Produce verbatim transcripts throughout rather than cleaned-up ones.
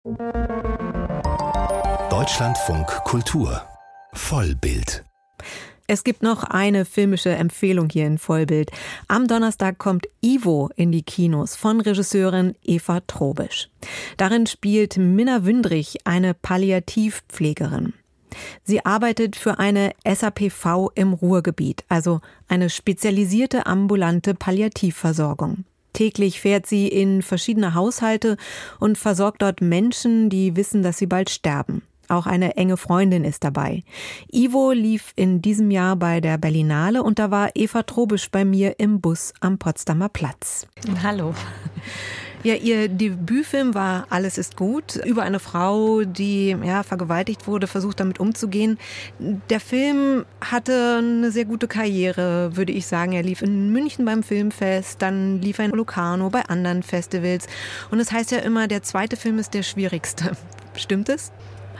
Deutschlandfunk Kultur Vollbild. Es gibt noch eine filmische Empfehlung hier in Vollbild. Am Donnerstag kommt Ivo in die Kinos von Regisseurin Eva Trobisch. Darin spielt Minna Wündrich eine Palliativpflegerin. Sie arbeitet für eine S A P V im Ruhrgebiet, also eine spezialisierte ambulante Palliativversorgung. Täglich fährt sie in verschiedene Haushalte und versorgt dort Menschen, die wissen, dass sie bald sterben. Auch eine enge Freundin ist dabei. Ivo lief in diesem Jahr bei der Berlinale und da war Eva Trobisch bei mir im Bus am Potsdamer Platz. Hallo. Ja, ihr Debütfilm war Alles ist gut, über eine Frau, die ja, vergewaltigt wurde, versucht damit umzugehen. Der Film hatte eine sehr gute Karriere, würde ich sagen. Er lief in München beim Filmfest, dann lief er in Locarno bei anderen Festivals. Und es heißt ja immer, der zweite Film ist der schwierigste. Stimmt es?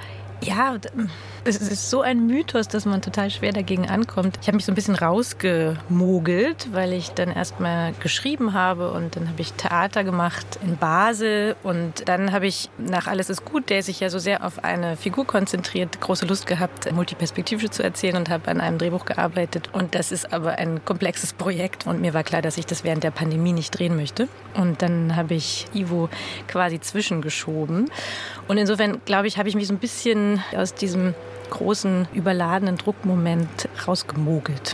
Ja, es ist so ein Mythos, dass man total schwer dagegen ankommt. Ich habe mich so ein bisschen rausgemogelt, weil ich dann erst mal geschrieben habe und dann habe ich Theater gemacht in Basel und dann habe ich nach Alles ist gut, der sich ja so sehr auf eine Figur konzentriert, große Lust gehabt, multiperspektivisch zu erzählen und habe an einem Drehbuch gearbeitet und das ist aber ein komplexes Projekt und mir war klar, dass ich das während der Pandemie nicht drehen möchte und dann habe ich Ivo quasi zwischengeschoben und insofern, glaube ich, habe ich mich so ein bisschen aus diesem großen, überladenen Druckmoment rausgemogelt.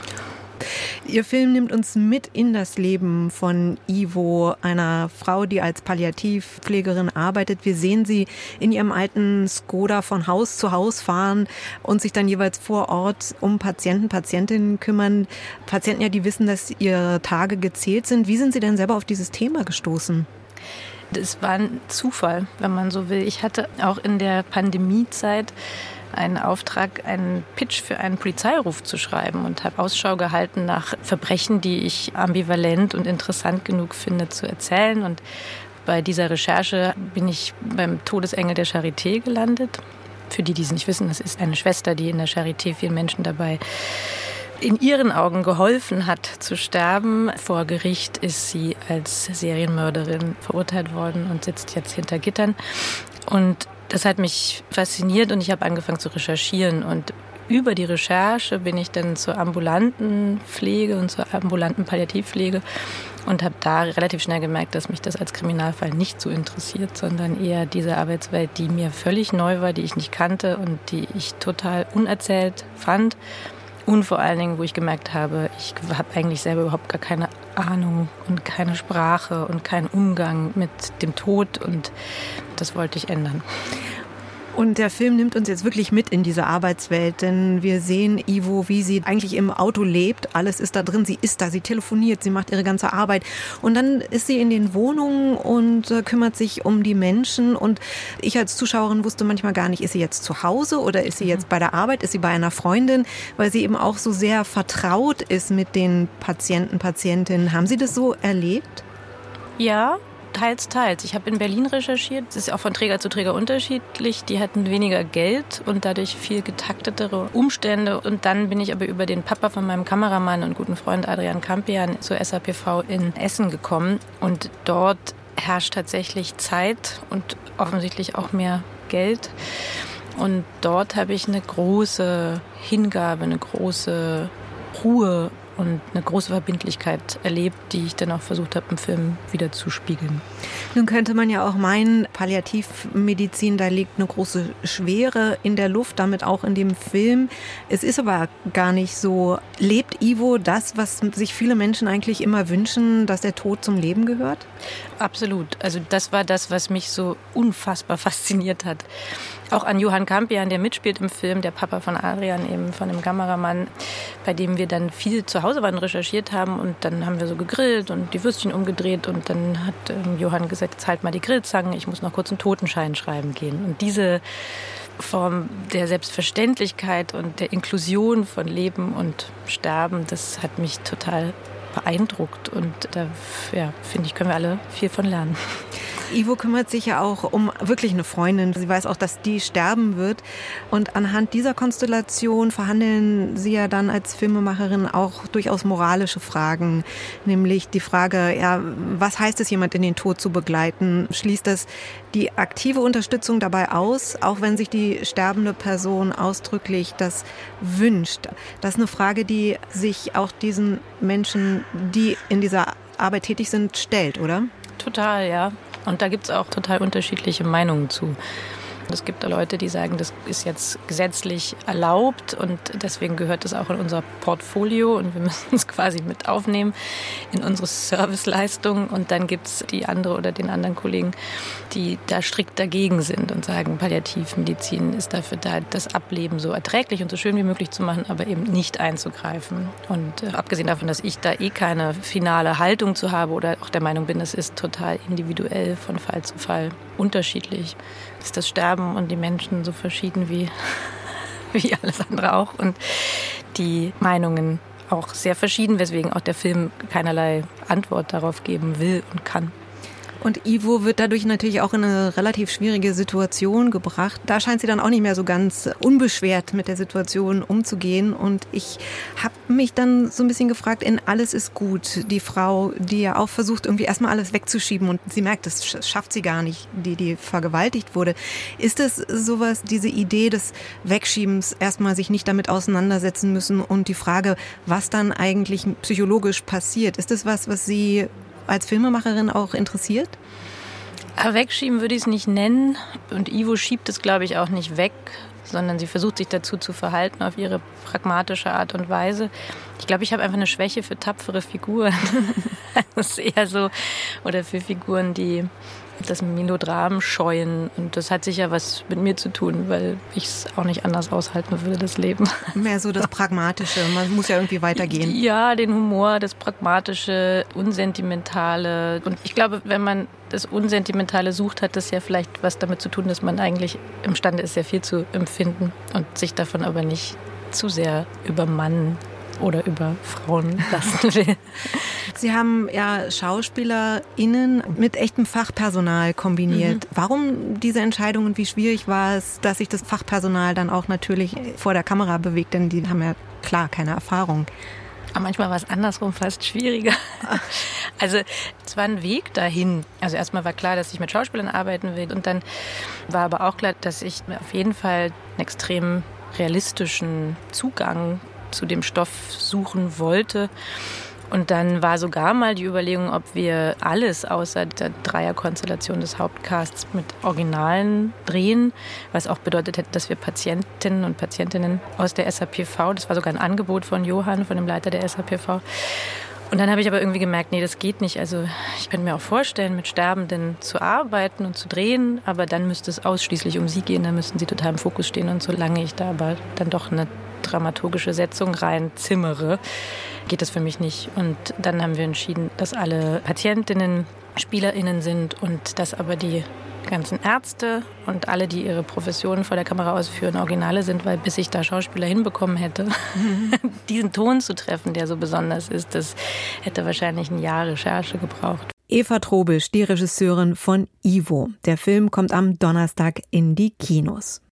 Ihr Film nimmt uns mit in das Leben von Ivo, einer Frau, die als Palliativpflegerin arbeitet. Wir sehen sie in ihrem alten Skoda von Haus zu Haus fahren und sich dann jeweils vor Ort um Patienten, Patientinnen kümmern. Patienten, ja, die wissen, dass ihre Tage gezählt sind. Wie sind Sie denn selber auf dieses Thema gestoßen? Es war ein Zufall, wenn man so will. Ich hatte auch in der Pandemiezeit einen Auftrag, einen Pitch für einen Polizeiruf zu schreiben und habe Ausschau gehalten nach Verbrechen, die ich ambivalent und interessant genug finde zu erzählen. Und bei dieser Recherche bin ich beim Todesengel der Charité gelandet. Für die, die es nicht wissen, das ist eine Schwester, die in der Charité vielen Menschen dabei in ihren Augen geholfen hat zu sterben. Vor Gericht ist sie als Serienmörderin verurteilt worden und sitzt jetzt hinter Gittern. Und das hat mich fasziniert und ich habe angefangen zu recherchieren. Und über die Recherche bin ich dann zur ambulanten Pflege und zur ambulanten Palliativpflege und habe da relativ schnell gemerkt, dass mich das als Kriminalfall nicht so interessiert, sondern eher diese Arbeitswelt, die mir völlig neu war, die ich nicht kannte und die ich total unerzählt fand. Und vor allen Dingen, wo ich gemerkt habe, ich habe eigentlich selber überhaupt gar keine Ahnung und keine Sprache und keinen Umgang mit dem Tod. Und das wollte ich ändern. Und der Film nimmt uns jetzt wirklich mit in diese Arbeitswelt, denn wir sehen Ivo, wie sie eigentlich im Auto lebt. Alles ist da drin, sie ist da, sie telefoniert, sie macht ihre ganze Arbeit. Und dann ist sie in den Wohnungen und äh, kümmert sich um die Menschen. Und ich als Zuschauerin wusste manchmal gar nicht, ist sie jetzt zu Hause oder ist sie jetzt bei der Arbeit, ist sie bei einer Freundin, weil sie eben auch so sehr vertraut ist mit den Patienten, Patientinnen. Haben Sie das so erlebt? Ja. Teils, teils. Ich habe in Berlin recherchiert. Es ist auch von Träger zu Träger unterschiedlich. Die hatten weniger Geld und dadurch viel getaktetere Umstände. Und dann bin ich aber über den Papa von meinem Kameramann und guten Freund Adrian Campian zur S A P V in Essen gekommen. Und dort herrscht tatsächlich Zeit und offensichtlich auch mehr Geld. Und dort habe ich eine große Hingabe, eine große Ruhe und eine große Verbindlichkeit erlebt, die ich dann auch versucht habe, im Film wieder zu spiegeln. Nun könnte man ja auch meinen, Palliativmedizin, da liegt eine große Schwere in der Luft, damit auch in dem Film. Es ist aber gar nicht so. Lebt Ivo das, was sich viele Menschen eigentlich immer wünschen, dass der Tod zum Leben gehört? Absolut. Also das war das, was mich so unfassbar fasziniert hat. Auch an Johann Campian, der mitspielt im Film, der Papa von Adrian, eben von dem Kameramann, bei dem wir dann viel zu Hause waren, recherchiert haben und dann haben wir so gegrillt und die Würstchen umgedreht und dann hat ähm, Johann gesagt, jetzt halt mal die Grillzangen, ich muss noch kurz einen Totenschein schreiben gehen. Und diese Form der Selbstverständlichkeit und der Inklusion von Leben und Sterben, das hat mich total beeindruckt und da, ja, finde ich, können wir alle viel von lernen. Ivo kümmert sich ja auch um wirklich eine Freundin. Sie weiß auch, dass die sterben wird. Und anhand dieser Konstellation verhandeln Sie ja dann als Filmemacherin auch durchaus moralische Fragen. Nämlich die Frage, ja, was heißt es, jemand in den Tod zu begleiten? Schließt das die aktive Unterstützung dabei aus, auch wenn sich die sterbende Person ausdrücklich das wünscht? Das ist eine Frage, die sich auch diesen Menschen, die in dieser Arbeit tätig sind, stellt, oder? Total, ja. Und da gibt es auch total unterschiedliche Meinungen zu. Es gibt da Leute, die sagen, das ist jetzt gesetzlich erlaubt und deswegen gehört das auch in unser Portfolio und wir müssen es quasi mit aufnehmen in unsere Serviceleistung. Und dann gibt es die andere oder den anderen Kollegen, die da strikt dagegen sind und sagen, Palliativmedizin ist dafür da, das Ableben so erträglich und so schön wie möglich zu machen, aber eben nicht einzugreifen. Und äh, abgesehen davon, dass ich da eh keine finale Haltung zu habe oder auch der Meinung bin, es ist total individuell von Fall zu Fall unterschiedlich, ist das Sterben und die Menschen so verschieden wie, wie alles andere auch und die Meinungen auch sehr verschieden, weswegen auch der Film keinerlei Antwort darauf geben will und kann. Und Ivo wird dadurch natürlich auch in eine relativ schwierige Situation gebracht. Da scheint sie dann auch nicht mehr so ganz unbeschwert mit der Situation umzugehen. Und ich habe mich dann so ein bisschen gefragt, in Alles ist gut, die Frau, die ja auch versucht, irgendwie erstmal alles wegzuschieben und sie merkt, das schafft sie gar nicht, die, die vergewaltigt wurde. Ist das sowas, diese Idee des Wegschiebens, erstmal sich nicht damit auseinandersetzen müssen und die Frage, was dann eigentlich psychologisch passiert, ist das was, was Sie als Filmemacherin auch interessiert? Aber wegschieben würde ich es nicht nennen. Und Ivo schiebt es, glaube ich, auch nicht weg, sondern sie versucht sich dazu zu verhalten auf ihre pragmatische Art und Weise. Ich glaube, ich habe einfach eine Schwäche für tapfere Figuren. Das ist eher so, oder für Figuren, die das Melodram scheuen. Und das hat sicher was mit mir zu tun, weil ich es auch nicht anders aushalten würde, das Leben. Mehr so das Pragmatische, man muss ja irgendwie weitergehen. Ja, den Humor, das Pragmatische, Unsentimentale. Und ich glaube, wenn man das Unsentimentale sucht, hat das ja vielleicht was damit zu tun, dass man eigentlich imstande ist, sehr viel zu empfinden und sich davon aber nicht zu sehr übermannen oder über Frauen lassen will. Sie haben ja SchauspielerInnen mit echtem Fachpersonal kombiniert. Mhm. Warum diese Entscheidung und wie schwierig war es, dass sich das Fachpersonal dann auch natürlich vor der Kamera bewegt? Denn die haben ja klar keine Erfahrung. Aber manchmal war es andersrum fast schwieriger. Also es war ein Weg dahin. Also erstmal war klar, dass ich mit Schauspielern arbeiten will. Und dann war aber auch klar, dass ich auf jeden Fall einen extrem realistischen Zugang zu dem Stoff suchen wollte. Und dann war sogar mal die Überlegung, ob wir alles außer der Dreierkonstellation des Hauptcasts mit Originalen drehen, was auch bedeutet hätte, dass wir Patientinnen und Patientinnen aus der S H P V, das war sogar ein Angebot von Johann, von dem Leiter der S H P V. Und dann habe ich aber irgendwie gemerkt, nee, das geht nicht. Also ich könnte mir auch vorstellen, mit Sterbenden zu arbeiten und zu drehen, aber dann müsste es ausschließlich um sie gehen, dann müssten sie total im Fokus stehen. Und solange ich da aber dann doch eine dramaturgische Setzung reinzimmere, geht das für mich nicht. Und dann haben wir entschieden, dass alle Patientinnen SpielerInnen sind und dass aber die ganzen Ärzte und alle, die ihre Professionen vor der Kamera ausführen, Originale sind, weil bis ich da Schauspieler hinbekommen hätte, mhm. diesen Ton zu treffen, der so besonders ist, das hätte wahrscheinlich ein Jahr Recherche gebraucht. Eva Trobisch, die Regisseurin von Ivo. Der Film kommt am Donnerstag in die Kinos.